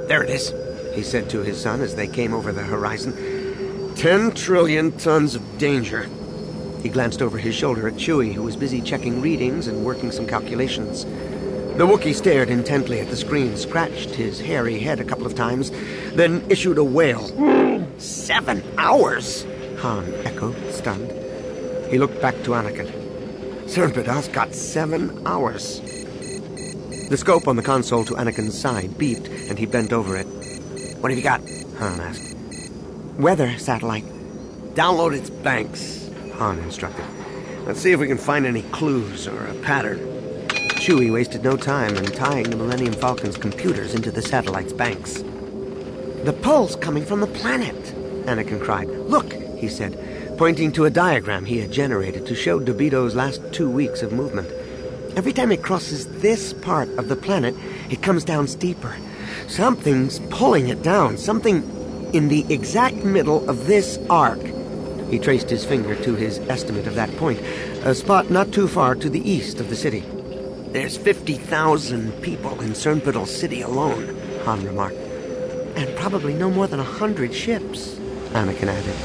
There it is, he said to his son as they came over the horizon. 10 trillion tons of danger. He glanced over his shoulder at Chewie, who was busy checking readings and working some calculations. The Wookiee stared intently at the screen, scratched his hairy head a couple of times, then issued a wail. 7 hours! Han echoed, stunned. He looked back to Anakin. Cernpedos got 7 hours. The scope on the console to Anakin's side beeped, and he bent over it. What have you got? Han asked. Weather satellite. Download its banks, Han instructed. Let's see if we can find any clues or a pattern. Chewie wasted no time in tying the Millennium Falcon's computers into the satellite's banks. The pull's coming from the planet, Anakin cried. Look, he said, pointing to a diagram he had generated to show DeVito's last 2 weeks of movement. Every time it crosses this part of the planet, it comes down steeper. Something's pulling it down, something in the exact middle of this arc. He traced his finger to his estimate of that point, a spot not too far to the east of the city. There's 50,000 people in Cernpetal City alone, Han remarked. And probably no more than 100 ships, Anakin added.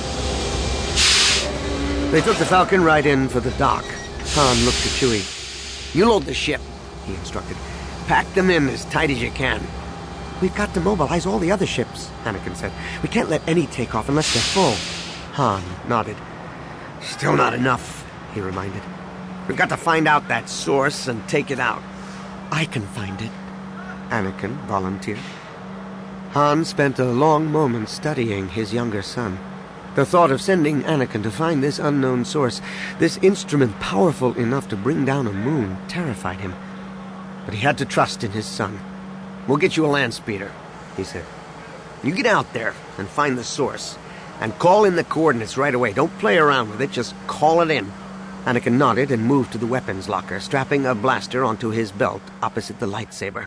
They took the Falcon right in for the dock. Han looked at Chewie. You load the ship, he instructed. Pack them in as tight as you can. We've got to mobilize all the other ships, Anakin said. We can't let any take off unless they're full. Han nodded. Still not enough, he reminded. We've got to find out that source and take it out. I can find it, Anakin volunteered. Han spent a long moment studying his younger son. The thought of sending Anakin to find this unknown source, this instrument powerful enough to bring down a moon, terrified him. But he had to trust in his son. We'll get you a land speeder, he said. You get out there and find the source, and call in the coordinates right away. Don't play around with it, just call it in. Anakin nodded and moved to the weapons locker, strapping a blaster onto his belt opposite the lightsaber.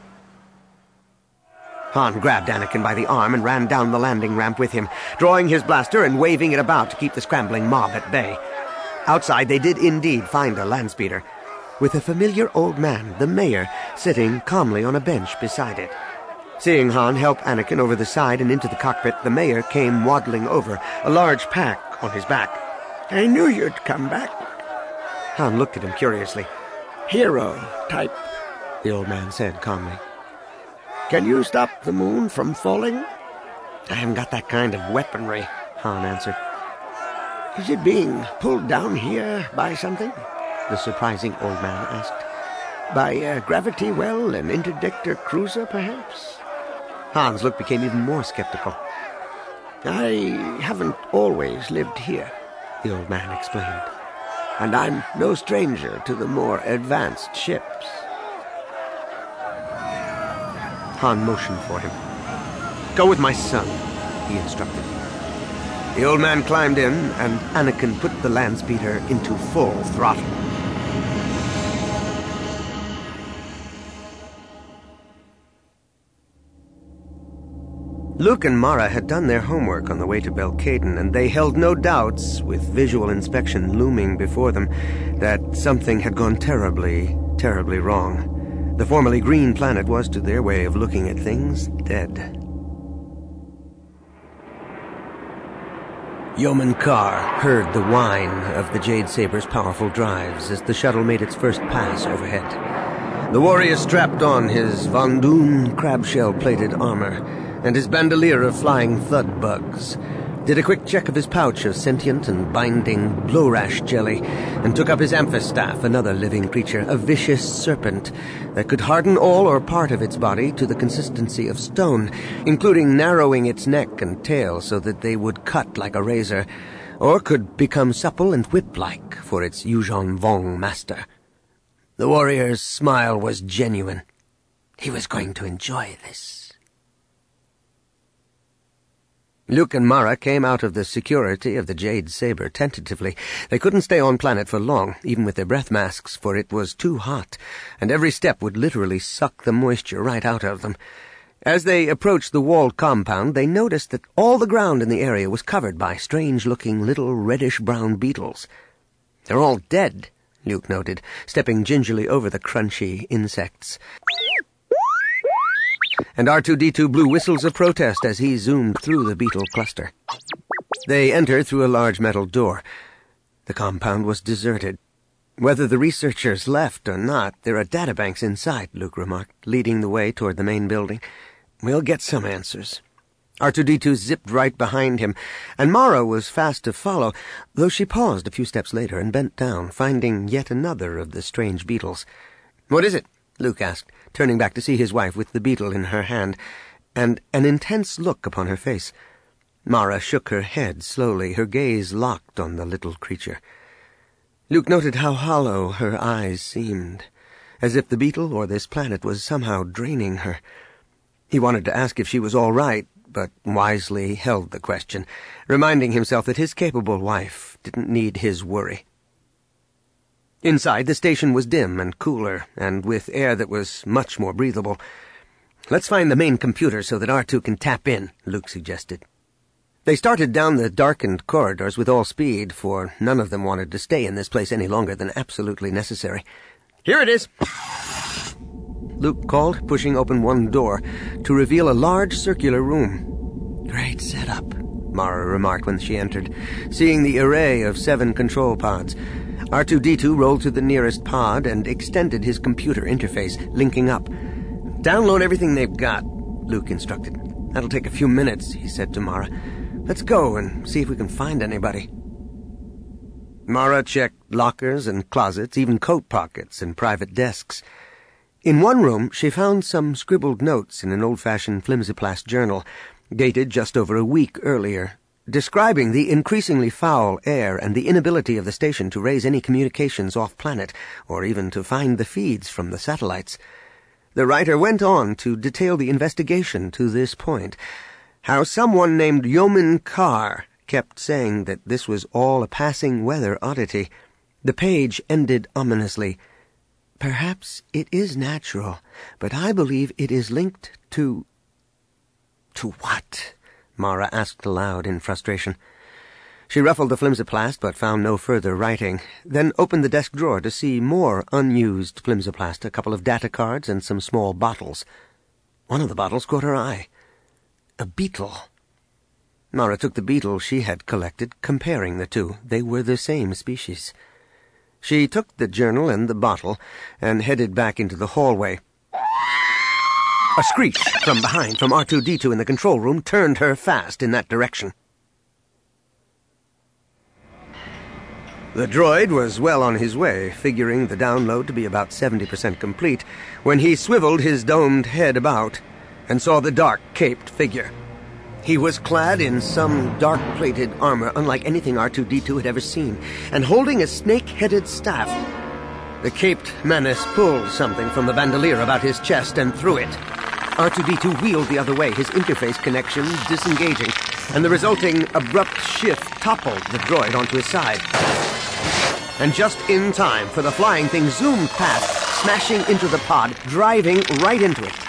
Han grabbed Anakin by the arm and ran down the landing ramp with him, drawing his blaster and waving it about to keep the scrambling mob at bay. Outside, they did indeed find a land speeder, with a familiar old man, the mayor, sitting calmly on a bench beside it. Seeing Han help Anakin over the side and into the cockpit, the mayor came waddling over, a large pack on his back. I knew you'd come back. Han looked at him curiously. Hero type, the old man said calmly. Can you stop the moon from falling? I haven't got that kind of weaponry, Han answered. Is it being pulled down here by something? The surprising old man asked. By a gravity well, an interdictor cruiser, perhaps? Han's look became even more skeptical. I haven't always lived here, the old man explained. And I'm no stranger to the more advanced ships. Han motioned for him. Go with my son, he instructed. The old man climbed in, and Anakin put the land speeder into full throttle. Luke and Mara had done their homework on the way to Belkaden, and they held no doubts, with visual inspection looming before them, that something had gone terribly, terribly wrong. The formerly green planet was, to their way of looking at things, dead. Yeoman Carr heard the whine of the Jade Saber's powerful drives as the shuttle made its first pass overhead. The warrior strapped on his Von Doon crabshell-plated armor and his bandolier of flying thud bugs, did a quick check of his pouch of sentient and binding blow-rash jelly, and took up his amphistaff, another living creature, a vicious serpent that could harden all or part of its body to the consistency of stone, including narrowing its neck and tail so that they would cut like a razor, or could become supple and whip-like for its Yuuzhan Vong master. The warrior's smile was genuine. He was going to enjoy this. Luke and Mara came out of the security of the Jade Saber tentatively. They couldn't stay on planet for long, even with their breath masks, for it was too hot, and every step would literally suck the moisture right out of them. As they approached the walled compound, they noticed that all the ground in the area was covered by strange-looking little reddish-brown beetles. They're all dead, Luke noted, stepping gingerly over the crunchy insects. and R2-D2 blew whistles of protest as he zoomed through the beetle cluster. They entered through a large metal door. The compound was deserted. Whether the researchers left or not, there are databanks inside, Luke remarked, leading the way toward the main building. We'll get some answers. R2-D2 zipped right behind him, and Mara was fast to follow, though she paused a few steps later and bent down, finding yet another of the strange beetles. "What is it?" Luke asked, turning back to see his wife with the beetle in her hand, and an intense look upon her face. Mara shook her head slowly, her gaze locked on the little creature. Luke noted how hollow her eyes seemed, as if the beetle or this planet was somehow draining her. He wanted to ask if she was all right, but wisely held the question, reminding himself that his capable wife didn't need his worry. Inside, the station was dim and cooler, and with air that was much more breathable. "Let's find the main computer so that R2 can tap in," Luke suggested. They started down the darkened corridors with all speed, for none of them wanted to stay in this place any longer than absolutely necessary. "Here it is," Luke called, pushing open one door to reveal a large circular room. "Great setup," Mara remarked when she entered, seeing the array of 7 control pods. R2-D2 rolled to the nearest pod and extended his computer interface, linking up. "Download everything they've got," Luke instructed. "That'll take a few minutes," he said to Mara. "Let's go and see if we can find anybody." Mara checked lockers and closets, even coat pockets and private desks. In one room, she found some scribbled notes in an old-fashioned flimsiplast journal, dated just over a week earlier, describing the increasingly foul air and the inability of the station to raise any communications off-planet, or even to find the feeds from the satellites. The writer went on to detail the investigation to this point, how someone named Yeoman Carr kept saying that this was all a passing weather oddity. The page ended ominously. "Perhaps it is natural, but I believe it is linked to—" "To what?" Mara asked aloud in frustration. She ruffled the flimsiplast but found no further writing, then opened the desk drawer to see more unused flimsiplast, a couple of data cards, and some small bottles. One of the bottles caught her eye. A beetle. Mara took the beetle she had collected, comparing the two. They were the same species. She took the journal and the bottle and headed back into the hallway. A screech from behind, from R2-D2 in the control room, turned her fast in that direction. The droid was well on his way, figuring the download to be about 70% complete, when he swiveled his domed head about and saw the dark, caped figure. He was clad in some dark-plated armor unlike anything R2-D2 had ever seen, and holding a snake-headed staff. The caped menace pulled something from the bandolier about his chest and threw it. R2-D2 wheeled the other way, his interface connection disengaging, and the resulting abrupt shift toppled the droid onto his side. And just in time, for the flying thing zoomed past, smashing into the pod, driving right into it.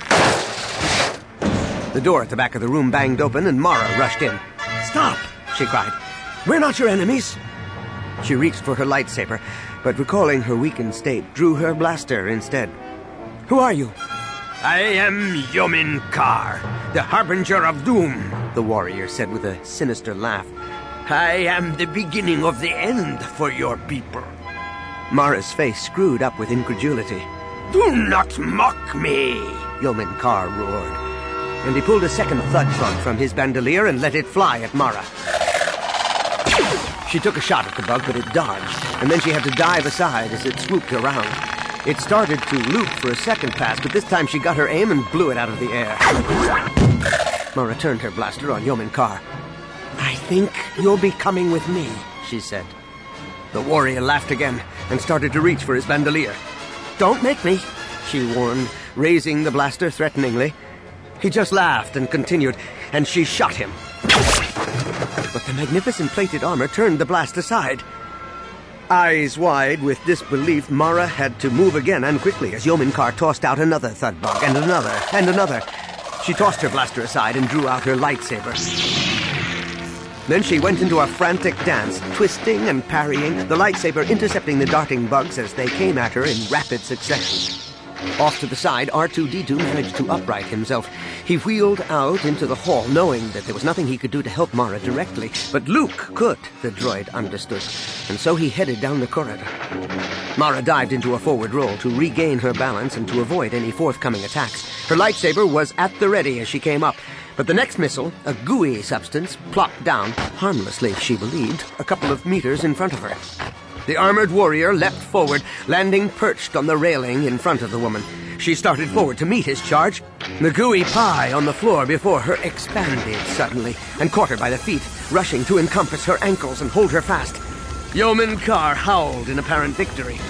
The door at the back of the room banged open, and Mara rushed in. "Stop!" she cried. "We're not your enemies!" She reached for her lightsaber, but recalling her weakened state, drew her blaster instead. "Who are you?" "I am Yeoman Carr, the Harbinger of Doom," the warrior said with a sinister laugh. "I am the beginning of the end for your people." Mara's face screwed up with incredulity. "Do not mock me," Yeoman Carr roared, and he pulled a second thud slug from his bandolier and let it fly at Mara. She took a shot at the bug, but it dodged, and then she had to dive aside as it swooped around. It started to loop for a second pass, but this time she got her aim and blew it out of the air. Mara turned her blaster on Yeoman Carr. "I think you'll be coming with me," she said. The warrior laughed again and started to reach for his bandolier. "Don't make me," she warned, raising the blaster threateningly. He just laughed and continued, and she shot him. But the magnificent plated armor turned the blast aside. Eyes wide with disbelief, Mara had to move again and quickly as Yeoman Carr tossed out another thud bug, and another, and another. She tossed her blaster aside and drew out her lightsaber. Then she went into a frantic dance, twisting and parrying, the lightsaber intercepting the darting bugs as they came at her in rapid succession. Off to the side, R2-D2 managed to upright himself. He wheeled out into the hall, knowing that there was nothing he could do to help Mara directly. But Luke could, the droid understood, and so he headed down the corridor. Mara dived into a forward roll to regain her balance and to avoid any forthcoming attacks. Her lightsaber was at the ready as she came up, but the next missile, a gooey substance, plopped down, harmlessly, she believed, a couple of meters in front of her. The armored warrior leapt forward, landing perched on the railing in front of the woman. She started forward to meet his charge. The gooey pie on the floor before her expanded suddenly and caught her by the feet, rushing to encompass her ankles and hold her fast. Yeoman Carr howled in apparent victory.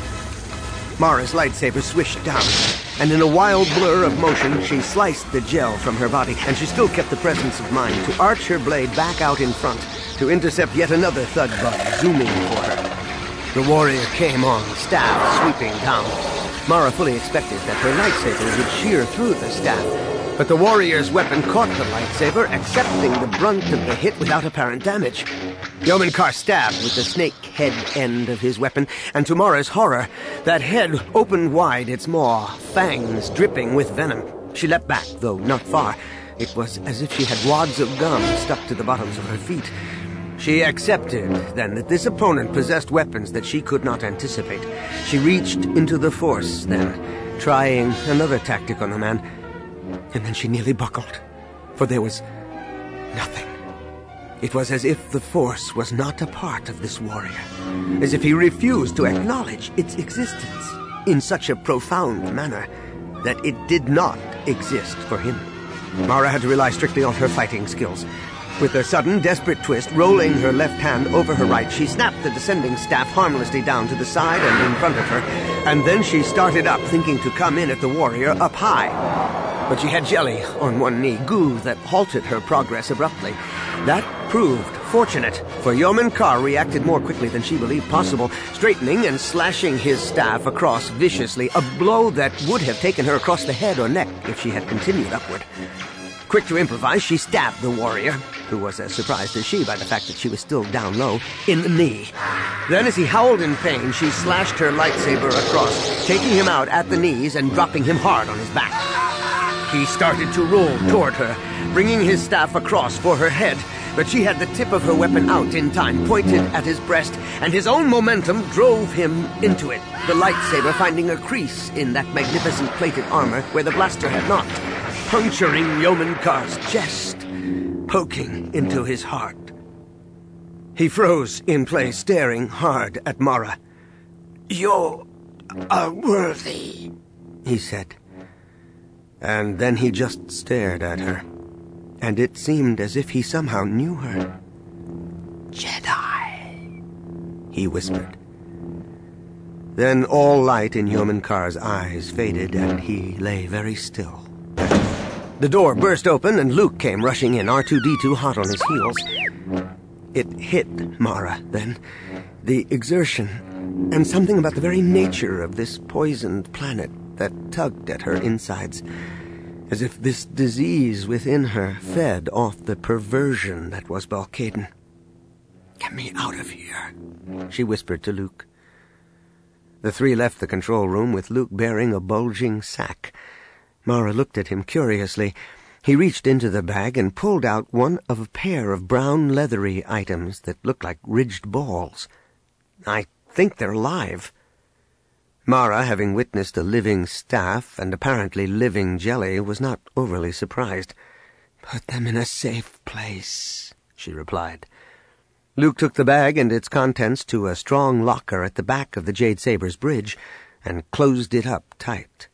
Mara's lightsaber swished down, and in a wild blur of motion, she sliced the gel from her body, and she still kept the presence of mind to arch her blade back out in front to intercept yet another thud bug zooming for her. The warrior came on, staff sweeping down. Mara fully expected that her lightsaber would shear through the staff, but the warrior's weapon caught the lightsaber, accepting the brunt of the hit without apparent damage. Yeoman Carr stabbed with the snake head end of his weapon, and to Mara's horror, that head opened wide, its maw, fangs dripping with venom. She leapt back, though not far. It was as if she had wads of gum stuck to the bottoms of her feet. She accepted, then, that this opponent possessed weapons that she could not anticipate. She reached into the Force, then, trying another tactic on the man, and then she nearly buckled, for there was nothing. It was as if the Force was not a part of this warrior, as if he refused to acknowledge its existence in such a profound manner that it did not exist for him. Mara had to rely strictly on her fighting skills. With a sudden, desperate twist, rolling her left hand over her right, she snapped the descending staff harmlessly down to the side and in front of her, and then she started up, thinking to come in at the warrior up high. But she had jelly on one knee, goo that halted her progress abruptly. That proved fortunate, for Yeoman Carr reacted more quickly than she believed possible, straightening and slashing his staff across viciously, a blow that would have taken her across the head or neck if she had continued upward. Quick to improvise, she stabbed the warrior, who was as surprised as she by the fact that she was still down low, in the knee. Then, as he howled in pain, she slashed her lightsaber across, taking him out at the knees and dropping him hard on his back. He started to roll toward her, bringing his staff across for her head, but she had the tip of her weapon out in time, pointed at his breast, and his own momentum drove him into it, the lightsaber finding a crease in that magnificent plated armor where the blaster had not, puncturing Yeoman Carr's chest, poking into his heart. He froze in place, staring hard at Mara. "You are worthy," he said. And then he just stared at her, and it seemed as if he somehow knew her. "Jedi," he whispered. Then all light in Yeoman Carr's eyes faded, and he lay very still. The door burst open, and Luke came rushing in, R2-D2 hot on his heels. It hit Mara, then. The exertion, and something about the very nature of this poisoned planet that tugged at her insides, as if this disease within her fed off the perversion that was Belkaden. "Get me out of here," she whispered to Luke. The three left the control room with Luke bearing a bulging sack. Mara looked at him curiously. He reached into the bag and pulled out one of a pair of brown leathery items that looked like ridged balls. "I think they're alive." Mara, having witnessed a living staff and apparently living jelly, was not overly surprised. "Put them in a safe place," she replied. Luke took the bag and its contents to a strong locker at the back of the Jade Saber's bridge and closed it up tight.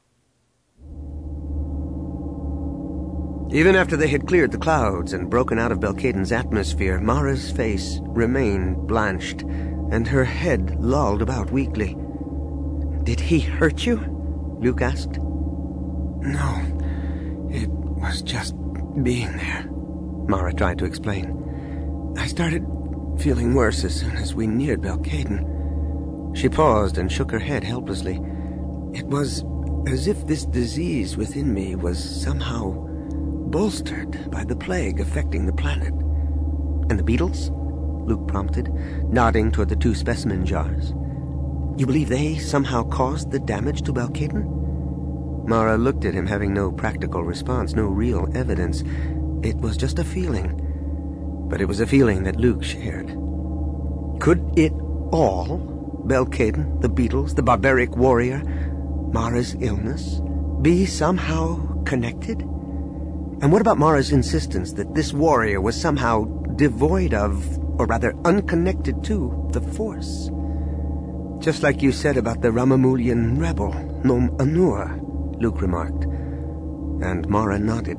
Even after they had cleared the clouds and broken out of Belkaden's atmosphere, Mara's face remained blanched, and her head lolled about weakly. "Did he hurt you?" Luke asked. "No, it was just being there," Mara tried to explain. "I started feeling worse as soon as we neared Belkaden." She paused and shook her head helplessly. It was as if this disease within me was somehow bolstered by the plague affecting the planet. "And the beetles?" Luke prompted, nodding toward the 2 specimen jars. "You believe they somehow caused the damage to Belkaden?" Mara looked at him, having no practical response, no real evidence. It was just a feeling. But it was a feeling that Luke shared. Could it all, Belkaden, the beetles, the barbaric warrior, Mara's illness, be somehow connected? And what about Mara's insistence that this warrior was somehow devoid of, or rather unconnected to, the Force? Just like you said about the Ramamulian rebel, Nom Anur, Luke remarked. And Mara nodded.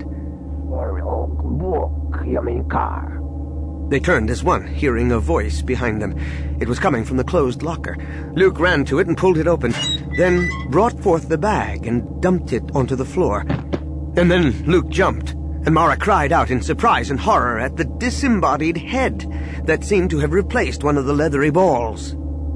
They turned as one, hearing a voice behind them. It was coming from the closed locker. Luke ran to it and pulled it open, then brought forth the bag and dumped it onto the floor. And then Luke jumped, and Mara cried out in surprise and horror at the disembodied head that seemed to have replaced one of the leathery balls.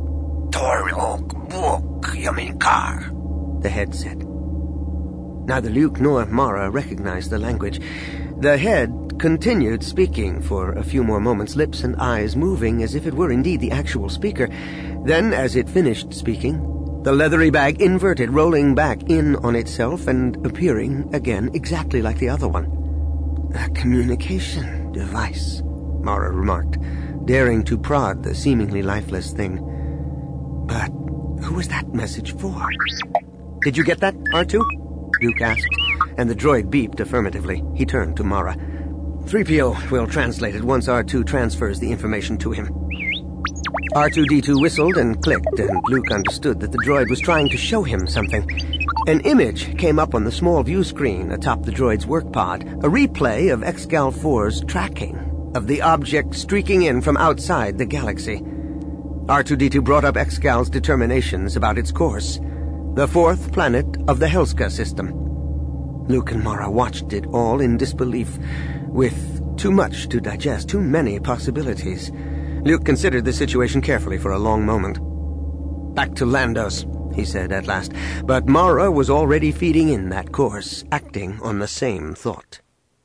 The head said. Neither Luke nor Mara recognized the language. The head continued speaking for a few more moments, lips and eyes moving as if it were indeed the actual speaker. Then, as it finished speaking, the leathery bag inverted, rolling back in on itself and appearing again exactly like the other one. A communication device, Mara remarked, daring to prod the seemingly lifeless thing. But who was that message for? Did you get that, R2? Luke asked, and the droid beeped affirmatively. He turned to Mara. 3PO will translate it once R2 transfers the information to him. R2-D2 whistled and clicked, and Luke understood that the droid was trying to show him something. An image came up on the small view screen atop the droid's work pod, a replay of Excal 4's tracking of the object streaking in from outside the galaxy. R2-D2 brought up Excal's determinations about its course, the fourth planet of the Helska system. Luke and Mara watched it all in disbelief, with too much to digest, too many possibilities. Luke considered the situation carefully for a long moment. Back to Landos, he said at last, but Mara was already feeding in that course, acting on the same thought.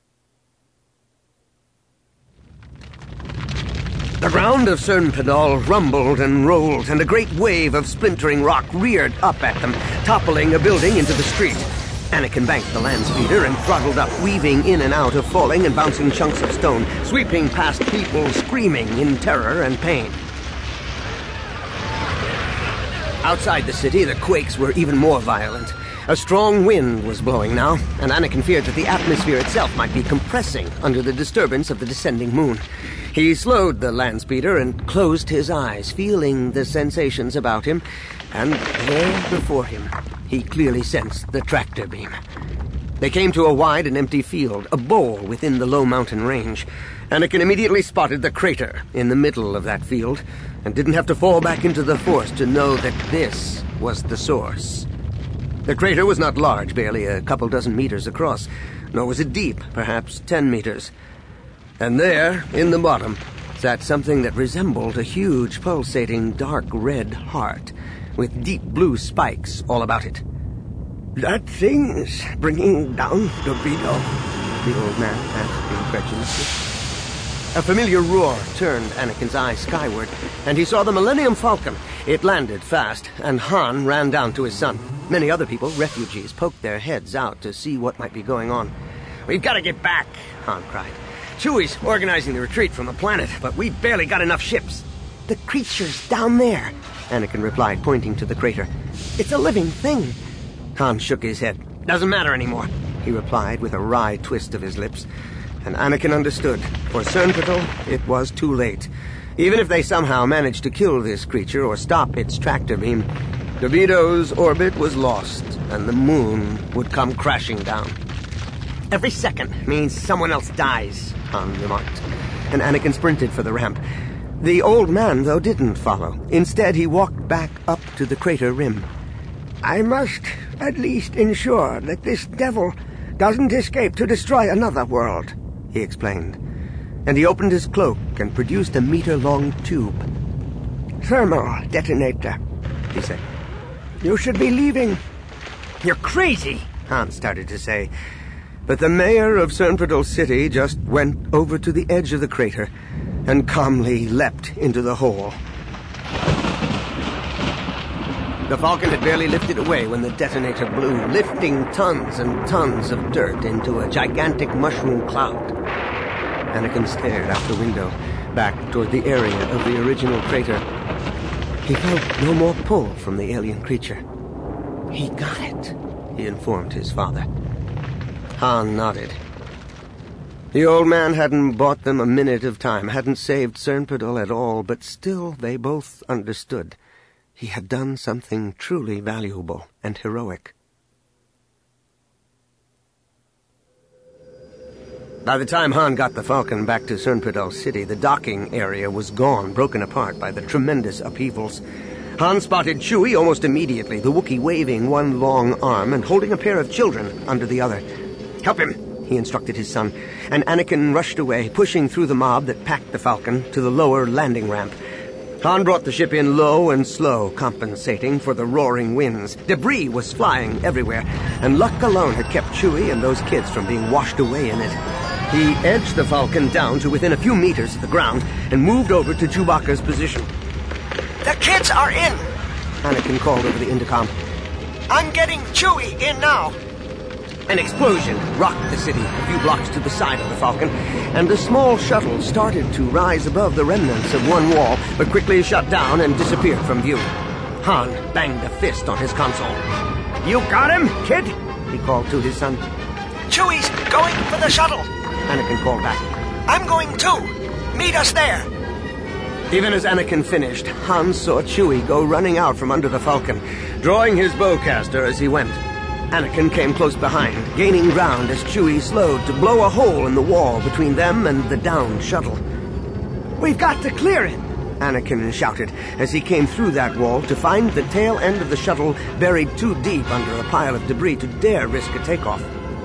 The ground of Cernpedal rumbled and rolled, and a great wave of splintering rock reared up at them, toppling a building into the street. Anakin banked the land speeder and throttled up, weaving in and out of falling and bouncing chunks of stone, sweeping past people screaming in terror and pain. Outside the city, the quakes were even more violent. A strong wind was blowing now, and Anakin feared that the atmosphere itself might be compressing under the disturbance of the descending moon. He slowed the land speeder and closed his eyes, feeling the sensations about him, and there before him, he clearly sensed the tractor beam. They came to a wide and empty field, a bowl within the low mountain range. Anakin immediately spotted the crater in the middle of that field, and didn't have to fall back into the Force to know that this was the source. The crater was not large, barely a couple dozen meters across, nor was it deep, perhaps 10 meters. And there, in the bottom, sat something that resembled a huge, pulsating, dark red heart, with deep blue spikes all about it. "That thing's bringing down Dobito," the old man asked incredulously. A familiar roar turned Anakin's eyes skyward, and he saw the Millennium Falcon. It landed fast, and Han ran down to his son. Many other people, refugees, poked their heads out to see what might be going on. "We've got to get back," Han cried. "Chewie's organizing the retreat from the planet, but we've barely got enough ships." "The creature's down there," Anakin replied, pointing to the crater. "It's a living thing." Han shook his head. "Doesn't matter anymore," he replied with a wry twist of his lips. And Anakin understood. For Cernpedal, it was too late. Even if they somehow managed to kill this creature or stop its tractor beam, Dobito's orbit was lost, and the moon would come crashing down. "Every second means someone else dies," Han remarked, and Anakin sprinted for the ramp. The old man, though, didn't follow. Instead, he walked back up to the crater rim. "I must at least ensure that this devil doesn't escape to destroy another world," he explained. And he opened his cloak and produced a meter-long tube. "Thermal detonator," he said. "You should be leaving." "You're crazy," Han started to say. But the mayor of Cernpedal City just went over to the edge of the crater and calmly leapt into the hole. The Falcon had barely lifted away when the detonator blew, lifting tons and tons of dirt into a gigantic mushroom cloud. Anakin stared out the window, back toward the area of the original crater. He felt no more pull from the alien creature. "He got it," he informed his father. Han nodded. The old man hadn't bought them a minute of time, hadn't saved Cernpedal at all, but still they both understood. He had done something truly valuable and heroic. By the time Han got the Falcon back to Cernpedal City, the docking area was gone, broken apart by the tremendous upheavals. Han spotted Chewie almost immediately, the Wookiee waving one long arm and holding a pair of children under the other. "Help him," he instructed his son, and Anakin rushed away, pushing through the mob that packed the Falcon to the lower landing ramp. Han brought the ship in low and slow, compensating for the roaring winds. Debris was flying everywhere, and luck alone had kept Chewie and those kids from being washed away in it. He edged the Falcon down to within a few meters of the ground and moved over to Chewbacca's position. "The kids are in," Anakin called over the intercom. "I'm getting Chewie in now." An explosion rocked the city a few blocks to the side of the Falcon, and the small shuttle started to rise above the remnants of one wall, but quickly shut down and disappeared from view. Han banged a fist on his console. "You got him, kid?" he called to his son. "Chewie's going for the shuttle." Anakin called back. "I'm going too. Meet us there." Even as Anakin finished, Han saw Chewie go running out from under the Falcon, drawing his bowcaster as he went. Anakin came close behind, gaining ground as Chewie slowed to blow a hole in the wall between them and the downed shuttle. "We've got to clear it," Anakin shouted as he came through that wall to find the tail end of the shuttle buried too deep under a pile of debris to dare risk a takeoff.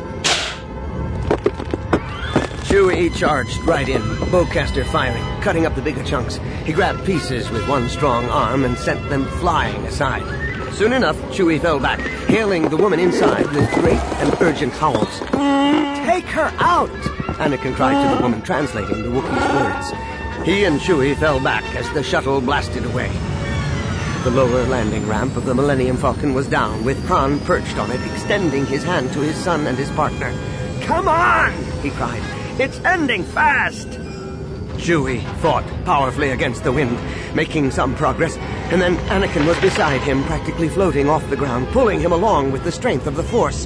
Chewie charged right in, bowcaster firing, cutting up the bigger chunks. He grabbed pieces with one strong arm and sent them flying aside. Soon enough, Chewie fell back, hailing the woman inside with great and urgent howls. "Take her out!" Anakin cried to the woman, translating the Wookiee's words. He and Chewie fell back as the shuttle blasted away. The lower landing ramp of the Millennium Falcon was down, with Han perched on it, extending his hand to his son and his partner. "Come on!" he cried. "It's ending fast!" Chewie fought powerfully against the wind, making some progress, and then Anakin was beside him, practically floating off the ground, pulling him along with the strength of the Force.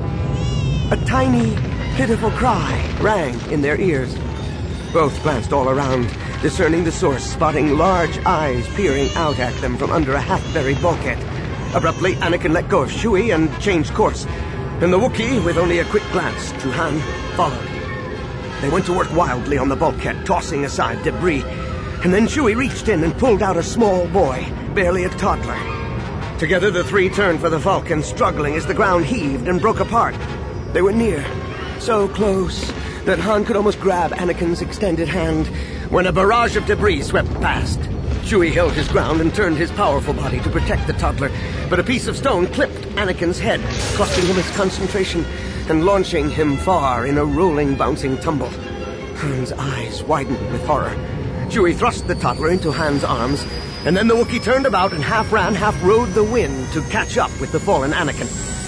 A tiny, pitiful cry rang in their ears. Both glanced all around, discerning the source, spotting large eyes peering out at them from under a half-buried bulkhead. Abruptly, Anakin let go of Chewie and changed course, and the Wookiee, with only a quick glance to Han, followed. They went to work wildly on the bulkhead, tossing aside debris, and then Chewie reached in and pulled out a small boy, barely a toddler. Together the three turned for the Falcon, struggling as the ground heaved and broke apart. They were near, so close that Han could almost grab Anakin's extended hand when a barrage of debris swept past. Chewie held his ground and turned his powerful body to protect the toddler, but a piece of stone clipped Anakin's head, costing him his concentration and launching him far in a rolling, bouncing tumble. Han's eyes widened with horror. Chewie thrust the toddler into Han's arms, and then the Wookiee turned about and half ran, half rode the wind to catch up with the fallen Anakin.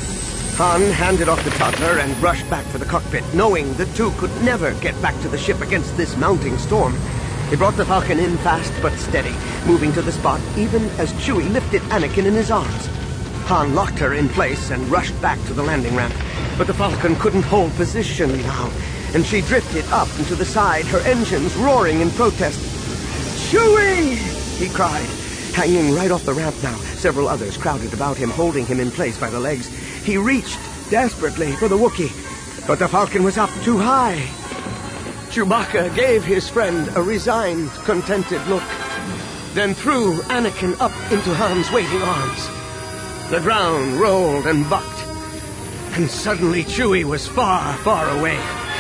Han handed off the toddler and rushed back for the cockpit, knowing the two could never get back to the ship against this mounting storm. He brought the Falcon in fast but steady, moving to the spot even as Chewie lifted Anakin in his arms. Han locked her in place and rushed back to the landing ramp, but the Falcon couldn't hold position now, and she drifted up and to the side, her engines roaring in protest. "Chewie!" he cried, hanging right off the ramp now. Several others crowded about him, holding him in place by the legs. He reached desperately for the Wookiee, but the Falcon was up too high. Chewbacca gave his friend a resigned, contented look, then threw Anakin up into Han's waiting arms. The ground rolled and bucked, and suddenly Chewie was far, far away.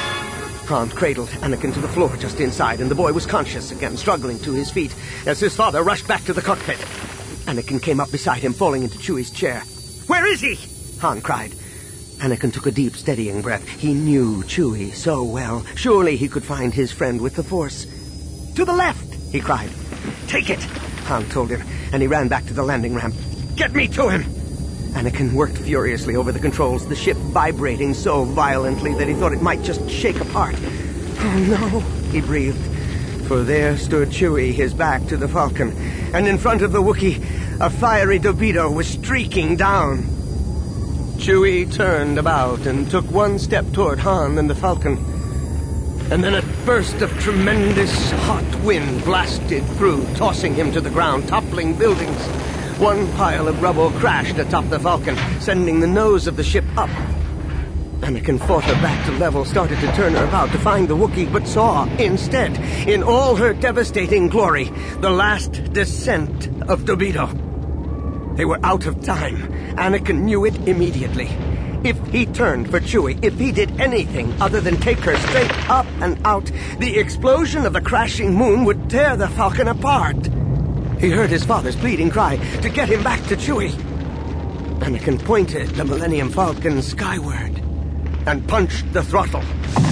Han cradled Anakin to the floor just inside, and the boy was conscious again, struggling to his feet as his father rushed back to the cockpit. Anakin came up beside him, falling into Chewie's chair. "Where is he?" Han cried. Anakin took a deep, steadying breath. He knew Chewie so well. Surely he could find his friend with the Force. "To the left!" he cried. "Take it!" Han told him, and he ran back to the landing ramp. Get me to him! Anakin worked furiously over the controls, the ship vibrating so violently that he thought it might just shake apart. Oh, no, he breathed. For there stood Chewie, his back to the Falcon, and in front of the Wookiee, a fiery Dobito was streaking down. Chewie turned about and took one step toward Han and the Falcon. And then a burst of tremendous hot wind blasted through, tossing him to the ground, toppling buildings. One pile of rubble crashed atop the Falcon, sending the nose of the ship up. Anakin fought her back to level, started to turn her about to find the Wookiee, but saw, instead, in all her devastating glory, the last descent of Dobito. They were out of time. Anakin knew it immediately. If he turned for Chewie, if he did anything other than take her straight up and out, the explosion of the crashing moon would tear the Falcon apart. He heard his father's pleading cry to get him back to Chewie. Anakin pointed the Millennium Falcon skyward and punched the throttle.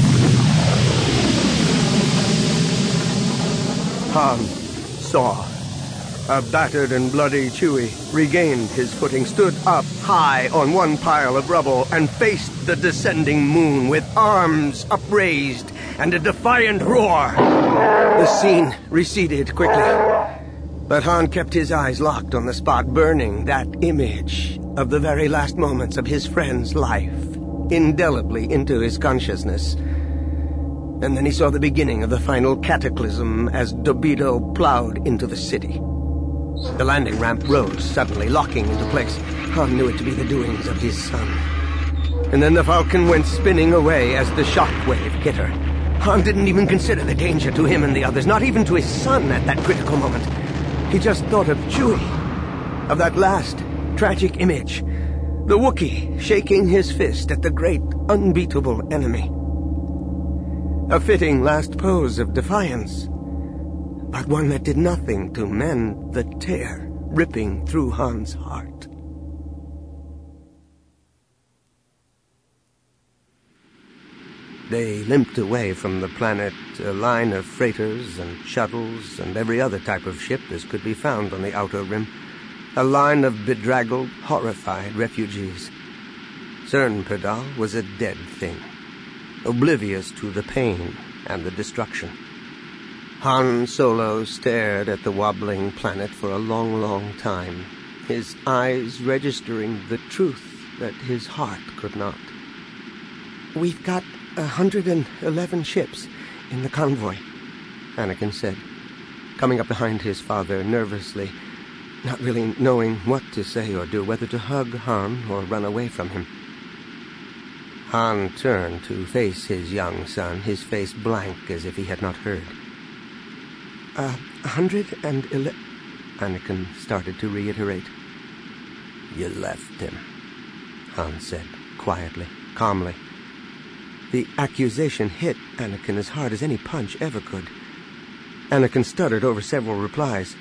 Han saw. A battered and bloody Chewie regained his footing, stood up high on one pile of rubble, and faced the descending moon with arms upraised and a defiant roar. The scene receded quickly, but Han kept his eyes locked on the spot, burning that image of the very last moments of his friend's life indelibly into his consciousness. And then he saw the beginning of the final cataclysm as Dobito plowed into the city. The landing ramp rose, suddenly locking into place. Han knew it to be the doings of his son. And then the Falcon went spinning away as the shockwave hit her. Han didn't even consider the danger to him and the others, not even to his son at that critical moment. He just thought of Chewie, of that last tragic image, the Wookiee shaking his fist at the great, unbeatable enemy. A fitting last pose of defiance, but one that did nothing to mend the tear ripping through Han's heart. They limped away from the planet, a line of freighters and shuttles and every other type of ship as could be found on the Outer Rim, a line of bedraggled, horrified refugees. Cernpedal was a dead thing, oblivious to the pain and the destruction. Han Solo stared at the wobbling planet for a long, long time, his eyes registering the truth that his heart could not. "We've got 111 ships in the convoy," Anakin said, coming up behind his father nervously, not really knowing what to say or do, whether to hug Han or run away from him. Han turned to face his young son, his face blank as if he had not heard. 111... Anakin started to reiterate. "You left him," Han said, quietly, calmly. The accusation hit Anakin as hard as any punch ever could. Anakin stuttered over several replies.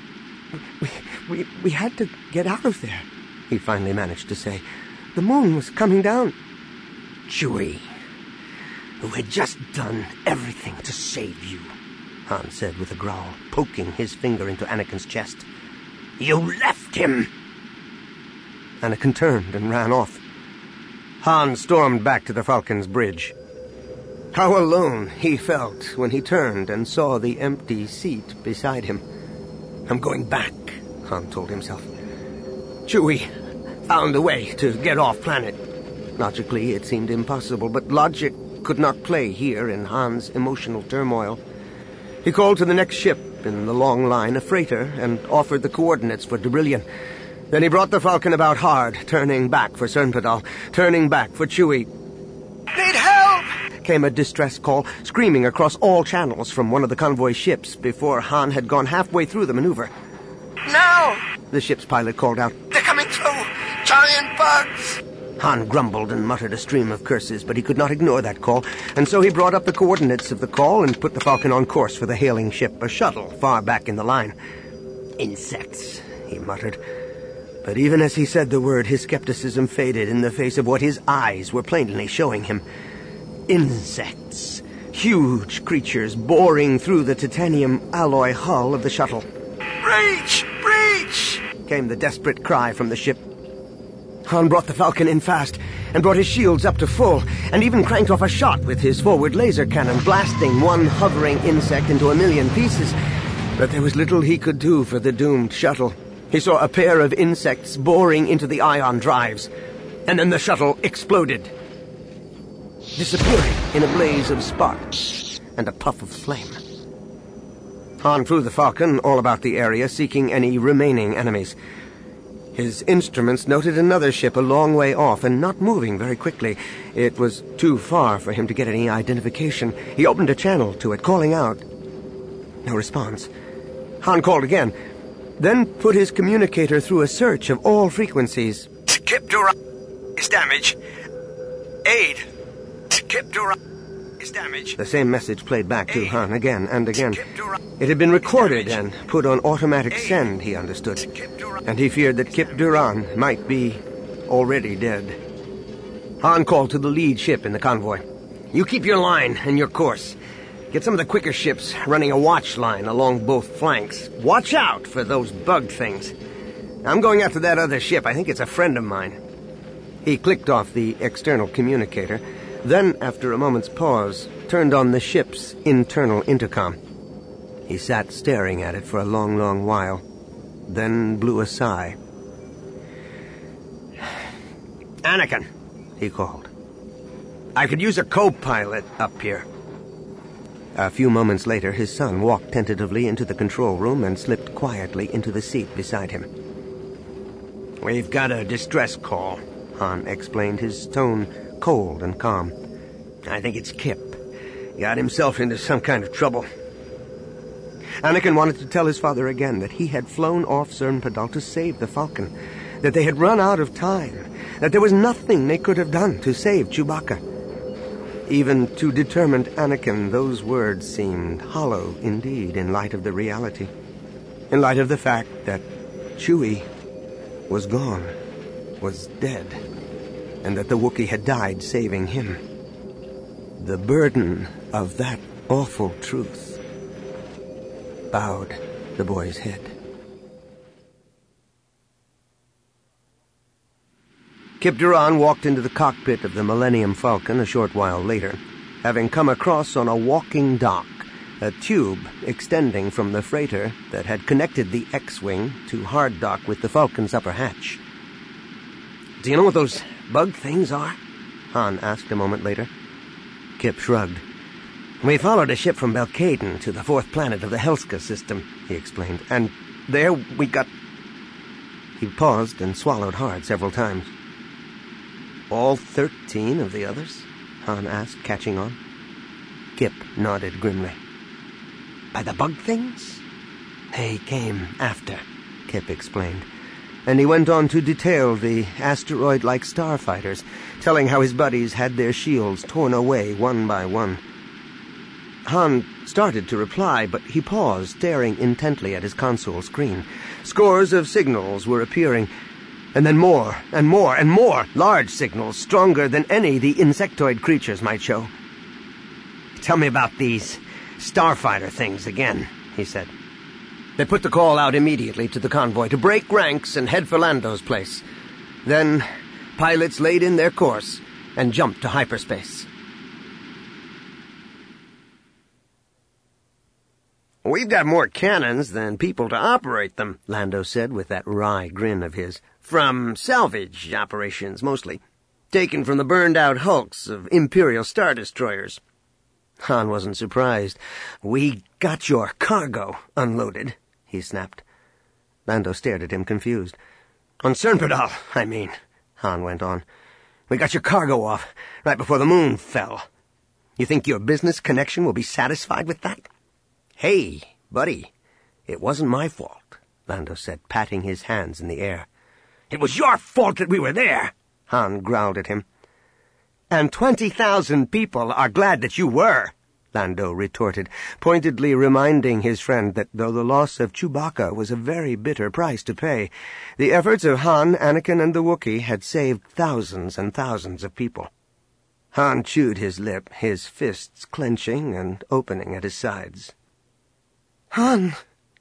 We had to get out of there," he finally managed to say. "The moon was coming down." "Chewie, who had just done everything to save you," Han said with a growl, poking his finger into Anakin's chest. "You left him!" Anakin turned and ran off. Han stormed back to the Falcon's bridge. How alone he felt when he turned and saw the empty seat beside him. "I'm going back," Han told himself. Chewie found a way to get off planet. Logically, it seemed impossible, but logic could not play here in Han's emotional turmoil. He called to the next ship in the long line, a freighter, and offered the coordinates for Debrillion. Then he brought the Falcon about hard, turning back for Cernpedal, turning back for Chewie. Need help! Came a distress call, screaming across all channels from one of the convoy ships before Han had gone halfway through the maneuver. Now! The ship's pilot called out. They're coming through! Giant bugs! Han grumbled and muttered a stream of curses, but he could not ignore that call, and so he brought up the coordinates of the call and put the Falcon on course for the hailing ship, a shuttle far back in the line. "Insects," he muttered. But even as he said the word, his skepticism faded in the face of what his eyes were plainly showing him. Insects. Huge creatures boring through the titanium alloy hull of the shuttle. Breach! Breach! came the desperate cry from the ship. Han brought the Falcon in fast, and brought his shields up to full, and even cranked off a shot with his forward laser cannon, blasting one hovering insect into a million pieces. But there was little he could do for the doomed shuttle. He saw a pair of insects boring into the ion drives, and then the shuttle exploded, disappearing in a blaze of sparks and a puff of flame. Han flew the Falcon all about the area, seeking any remaining enemies. His instruments noted another ship a long way off and not moving very quickly. It was too far for him to get any identification. He opened a channel to it, calling out. No response. Han called again, then put his communicator through a search of all frequencies. Kip Duran is damaged. Aid. Kip Duran is damaged. The same message played back to Han again and again. Kip Duran. It had been recorded and put on automatic send, he understood. And he feared that Kip Duran might be already dead. Han called to the lead ship in the convoy. You keep your line and your course. Get some of the quicker ships running a watch line along both flanks. Watch out for those bug things. I'm going after that other ship. I think it's a friend of mine. He clicked off the external communicator, then, after a moment's pause, turned on the ship's internal intercom. He sat staring at it for a long, long while, then blew a sigh. Anakin, he called. I could use a co-pilot up here. A few moments later, his son walked tentatively into the control room and slipped quietly into the seat beside him. We've got a distress call, Han explained, his tone cold and calm. I think it's Kip. Got himself into some kind of trouble. Anakin wanted to tell his father again that he had flown off Cern Padal to save the Falcon, that they had run out of time, that there was nothing they could have done to save Chewbacca. Even to determined Anakin, those words seemed hollow indeed in light of the reality, in light of the fact that Chewie was gone, was dead, and that the Wookiee had died saving him. The burden of that awful truth bowed the boy's head. Kip Duran walked into the cockpit of the Millennium Falcon a short while later, having come across on a walking dock a tube extending from the freighter that had connected the X-Wing to hard dock with the Falcon's upper hatch. Do you know what those bug things are? Han asked a moment later. Kip shrugged. We followed a ship from Belkaden to the fourth planet of the Helska system, he explained, and there we got... He paused and swallowed hard several times. All 13 of the others? Han asked, catching on. Kip nodded grimly. By the bug things? They came after, Kip explained, and he went on to detail the asteroid-like starfighters, telling how his buddies had their shields torn away one by one. Han started to reply, but he paused, staring intently at his console screen. Scores of signals were appearing, and then more and more and more large signals, stronger than any the insectoid creatures might show. Tell me about these starfighter things again, he said. They put the call out immediately to the convoy to break ranks and head for Lando's place. Then pilots laid in their course and jumped to hyperspace. We've got more cannons than people to operate them, Lando said with that wry grin of his. From salvage operations, mostly. Taken from the burned-out hulks of Imperial Star Destroyers. Han wasn't surprised. We got your cargo unloaded, he snapped. Lando stared at him, confused. On Cern Padal, I mean, Han went on. We got your cargo off right before the moon fell. You think your business connection will be satisfied with that? Hey, buddy, it wasn't my fault, Lando said, patting his hands in the air. It was your fault that we were there, Han growled at him. And 20,000 people are glad that you were, Lando retorted, pointedly reminding his friend that though the loss of Chewbacca was a very bitter price to pay, the efforts of Han, Anakin, and the Wookiee had saved thousands and thousands of people. Han chewed his lip, his fists clenching and opening at his sides. Han,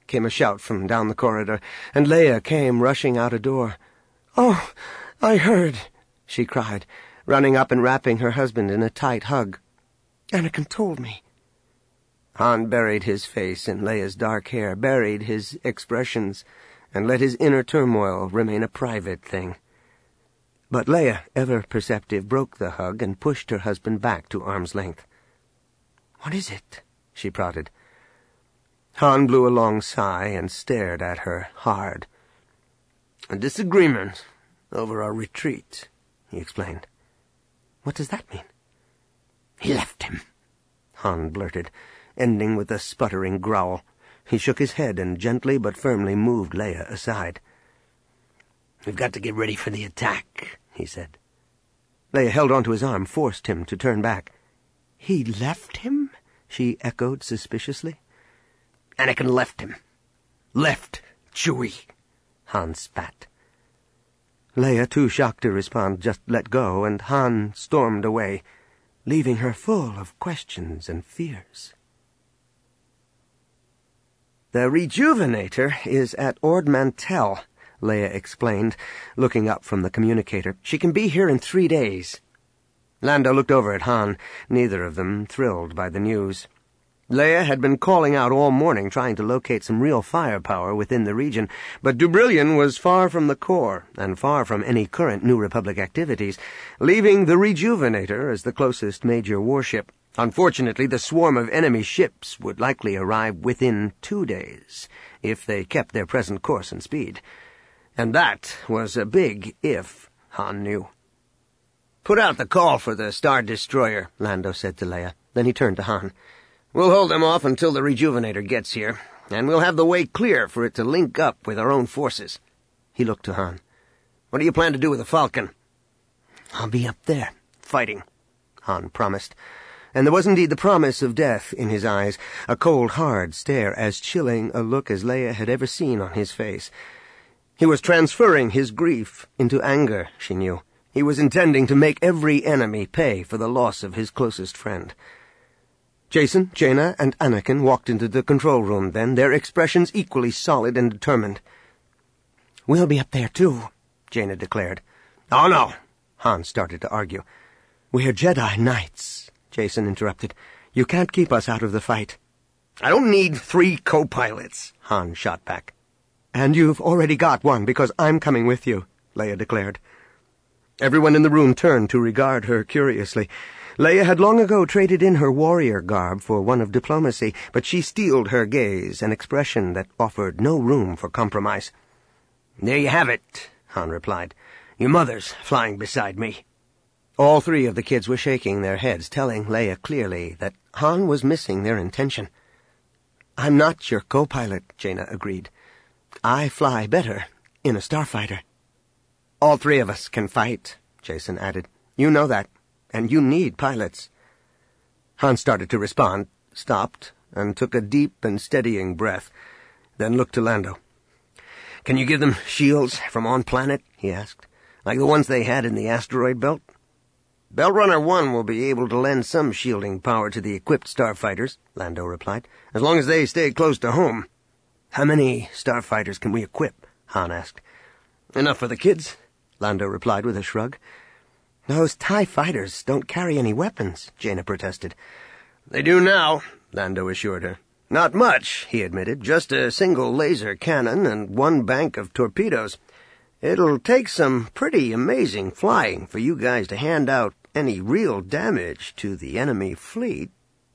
came a shout from down the corridor, and Leia came rushing out a door. "Oh, I heard," she cried, running up and wrapping her husband in a tight hug. "Anakin told me." Han buried his face in Leia's dark hair, buried his expressions, and let his inner turmoil remain a private thing. But Leia, ever perceptive, broke the hug and pushed her husband back to arm's length. "What is it?" she prodded. Han blew a long sigh and stared at her hard. "A disagreement over our retreat," he explained. "What does that mean?" "He left him," Han blurted, ending with a sputtering growl. He shook his head and gently but firmly moved Leia aside. "We've got to get ready for the attack," he said. Leia held onto his arm, forced him to turn back. "He left him?" she echoed suspiciously. "Anakin left him. Left Chewie," Han spat. Leia, too shocked to respond, just let go, and Han stormed away, leaving her full of questions and fears. "The Rejuvenator is at Ord Mantell," Leia explained, looking up from the communicator. "She can be here in 3 days. Lando looked over at Han, neither of them thrilled by the news. Leia had been calling out all morning, trying to locate some real firepower within the region, but Dubrillion was far from the core, and far from any current New Republic activities, leaving the Rejuvenator as the closest major warship. Unfortunately, the swarm of enemy ships would likely arrive within 2 days, if they kept their present course and speed. And that was a big if, Han knew. "Put out the call for the Star Destroyer," Lando said to Leia. Then he turned to Han. "We'll hold them off until the Rejuvenator gets here, and we'll have the way clear for it to link up with our own forces." He looked to Han. "What do you plan to do with the Falcon?" "I'll be up there, fighting," Han promised. And there was indeed the promise of death in his eyes, a cold, hard stare, as chilling a look as Leia had ever seen on his face. He was transferring his grief into anger, she knew. He was intending to make every enemy pay for the loss of his closest friend. Jacen, Jaina, and Anakin walked into the control room then, their expressions equally solid and determined. "We'll be up there, too," Jaina declared. "Oh, no," Han started to argue. "We're Jedi Knights," Jacen interrupted. "You can't keep us out of the fight." "I don't need 3 co-pilots," Han shot back. "And you've already got one, because I'm coming with you," Leia declared. Everyone in the room turned to regard her curiously. Leia had long ago traded in her warrior garb for one of diplomacy, but she steeled her gaze, an expression that offered no room for compromise. "There you have it," Han replied. "Your mother's flying beside me." All 3 of the kids were shaking their heads, telling Leia clearly that Han was missing their intention. "I'm not your co-pilot," Jaina agreed. "I fly better in a starfighter." "All 3 of us can fight," Jacen added. "You know that, and you need pilots." Han started to respond, stopped, and took a deep and steadying breath, then looked to Lando. "Can you give them shields from on-planet?" he asked. "Like the ones they had in the asteroid belt?" "Belt Runner 1 will be able to lend some shielding power to the equipped starfighters," Lando replied, "as long as they stay close to home." "How many starfighters can we equip?" Han asked. "Enough for the kids," Lando replied with a shrug. "Those TIE fighters don't carry any weapons," Jaina protested. "They do now," Lando assured her. "Not much," he admitted, "just a single laser cannon and 1 bank of torpedoes. It'll take some pretty amazing flying for you guys to hand out any real damage to the enemy fleet."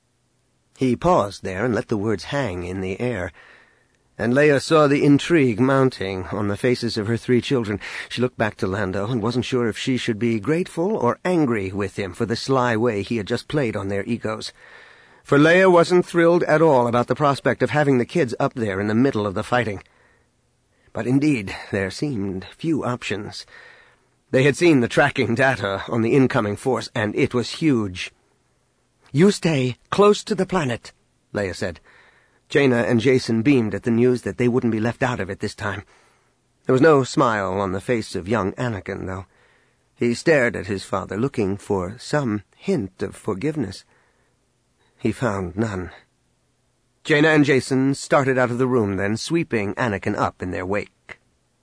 He paused there and let the words hang in the air, and Leia saw the intrigue mounting on the faces of her 3 children. She looked back to Lando and wasn't sure if she should be grateful or angry with him for the sly way he had just played on their egos. For Leia wasn't thrilled at all about the prospect of having the kids up there in the middle of the fighting. But indeed, there seemed few options. They had seen the tracking data on the incoming force, and it was huge. "You stay close to the planet," Leia said. Jaina and Jacen beamed at the news that they wouldn't be left out of it this time. There was no smile on the face of young Anakin, though. He stared at his father, looking for some hint of forgiveness. He found none. Jaina and Jacen started out of the room then, sweeping Anakin up in their wake.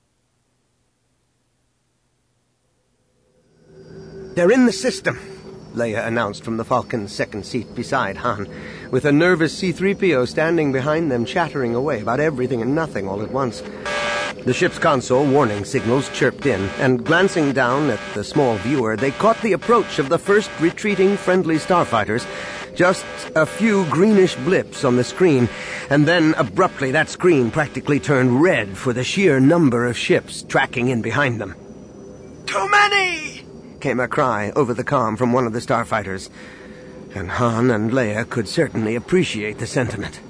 "They're in the system," Leia announced from the Falcon's second seat beside Han, with a nervous C-3PO standing behind them chattering away about everything and nothing all at once. The ship's console warning signals chirped in, and glancing down at the small viewer, they caught the approach of the first retreating friendly starfighters. Just a few greenish blips on the screen, and then abruptly that screen practically turned red for the sheer number of ships tracking in behind them. "Too many!" came a cry over the comm from one of the starfighters, and Han and Leia could certainly appreciate the sentiment.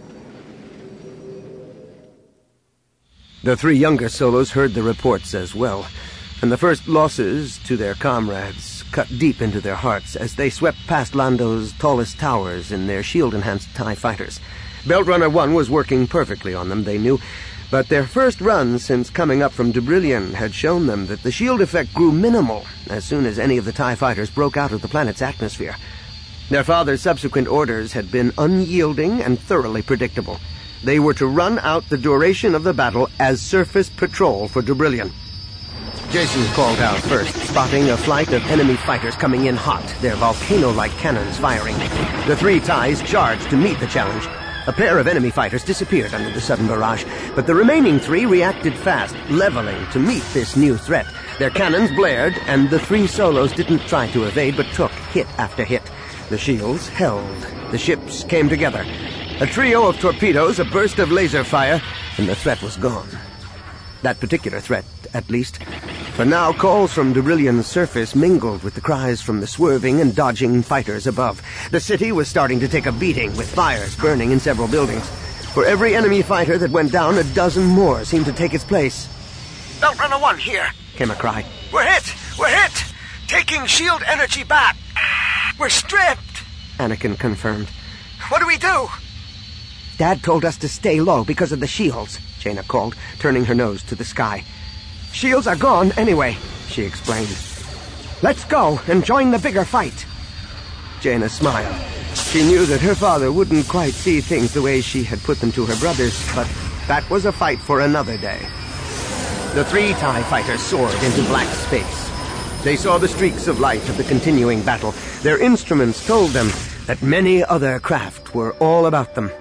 The three younger Solos heard the reports as well, and the first losses to their comrades cut deep into their hearts as they swept past Lando's tallest towers in their shield-enhanced TIE fighters. Belt Runner 1 was working perfectly on them, they knew, but their first run since coming up from Dubrillion had shown them that the shield effect grew minimal as soon as any of the TIE fighters broke out of the planet's atmosphere. Their father's subsequent orders had been unyielding and thoroughly predictable. They were to run out the duration of the battle as surface patrol for Dubrillion. Jacen called out first, spotting a flight of enemy fighters coming in hot, their volcano-like cannons firing. The three TIEs charged to meet the challenge. A pair of enemy fighters disappeared under the sudden barrage, but the remaining three reacted fast, leveling to meet this new threat. Their cannons blared, and the three Solos didn't try to evade, but took hit after hit. The shields held. The ships came together. A trio of torpedoes, a burst of laser fire, and the threat was gone. That particular threat, at least. For now, calls from Dubrillion's surface mingled with the cries from the swerving and dodging fighters above. The city was starting to take a beating, with fires burning in several buildings. For every enemy fighter that went down, a dozen more seemed to take its place. "Belt Runner 1 here," came a cry. "We're hit! We're hit! Taking shield energy back! We're stripped!" Anakin confirmed. "What do we do?" "Dad told us to stay low because of the shields," Jaina called, turning her nose to the sky. "Shields are gone anyway," she explained. "Let's go and join the bigger fight." Jaina smiled. She knew that her father wouldn't quite see things the way she had put them to her brothers, but that was a fight for another day. The three TIE fighters soared into black space. They saw the streaks of light of the continuing battle. Their instruments told them that many other craft were all about them.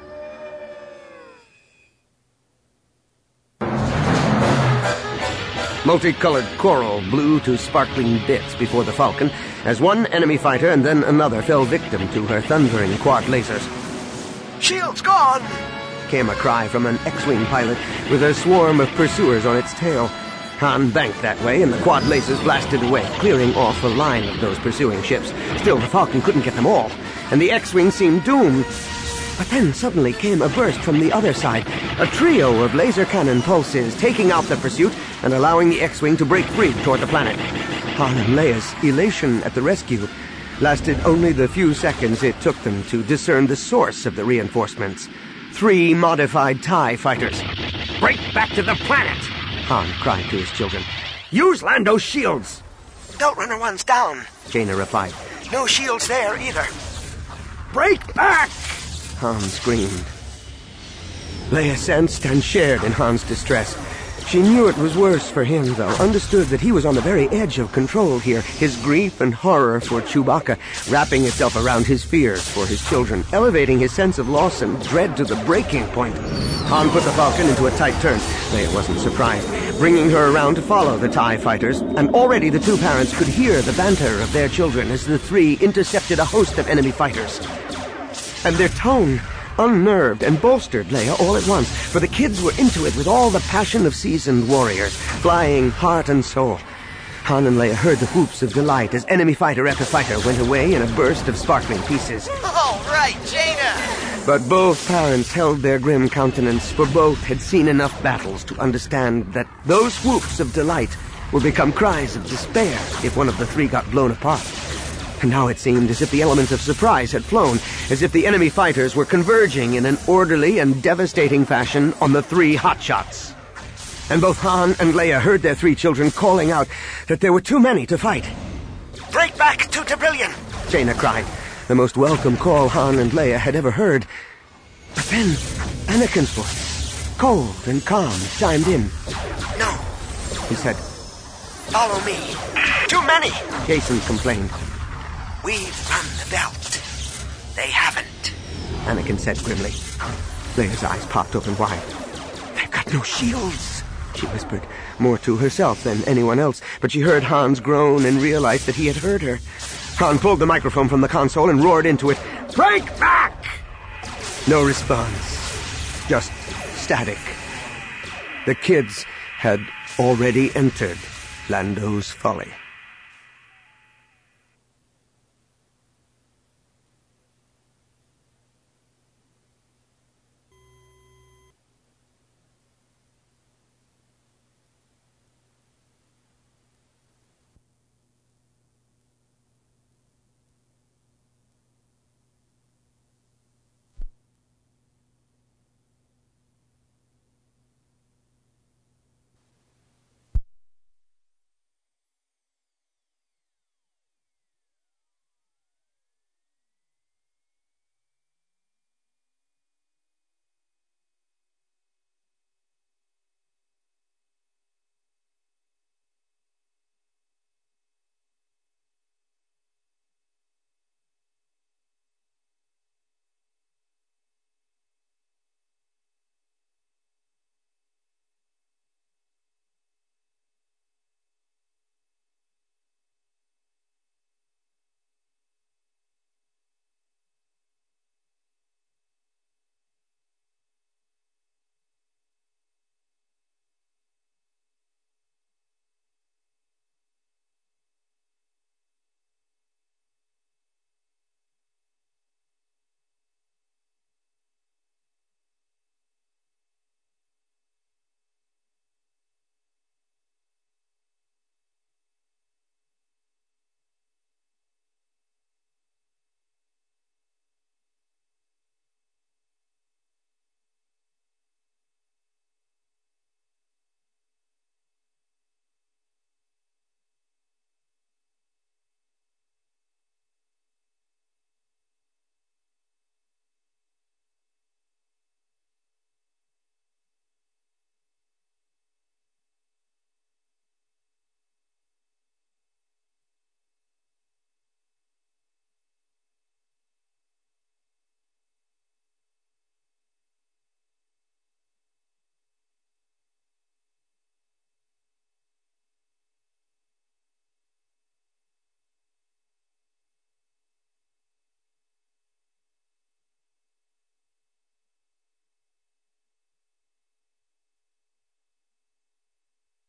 Multicolored coral blew to sparkling bits before the Falcon as one enemy fighter and then another fell victim to her thundering quad lasers. "Shield's gone!" came a cry from an X-Wing pilot with a swarm of pursuers on its tail. Han banked that way, and the quad lasers blasted away, clearing off a line of those pursuing ships. Still, the Falcon couldn't get them all, and the X-Wing seemed doomed. But then suddenly came a burst from the other side, a trio of laser cannon pulses taking out the pursuit and allowing the X-Wing to break free toward the planet. Han and Leia's elation at the rescue lasted only the few seconds it took them to discern the source of the reinforcements. 3 modified TIE fighters. "Break back to the planet!" Han cried to his children. "Use Lando's shields!" "Belt Runner 1's down. Jaina replied. No shields there either." "Break back!" Han screamed. Leia sensed and shared in Han's distress. She knew it was worse for him, though, understood that he was on the very edge of control here, his grief and horror for Chewbacca wrapping itself around his fears for his children, elevating his sense of loss and dread to the breaking point. Han put the Falcon into a tight turn. Leia wasn't surprised, bringing her around to follow the TIE fighters, and already the two parents could hear the banter of their children as the three intercepted a host of enemy fighters. And their tone unnerved and bolstered Leia all at once, for the kids were into it with all the passion of seasoned warriors, flying heart and soul. Han and Leia heard the whoops of delight as enemy fighter after fighter went away in a burst of sparkling pieces. "All right, Jaina!" But both parents held their grim countenance, for both had seen enough battles to understand that those whoops of delight would become cries of despair if one of the three got blown apart. And now it seemed as if the element of surprise had flown, as if the enemy fighters were converging in an orderly and devastating fashion on the three hotshots. And both Han and Leia heard their three children calling out that there were too many to fight. "Break back to Dubrillion!" Jaina cried, the most welcome call Han and Leia had ever heard. But then, Anakin's voice, cold and calm, chimed in. No, He said, follow me. Too many. Jason complained. We've run the belt. They haven't. Anakin said grimly. Leia's eyes popped open wide. They've got no shields, she whispered, more to herself than anyone else, but she heard Han's groan and realized that he had heard her. Han pulled the microphone from the console and roared into it. Break back! No response. Just static. The kids had already entered Lando's Folly.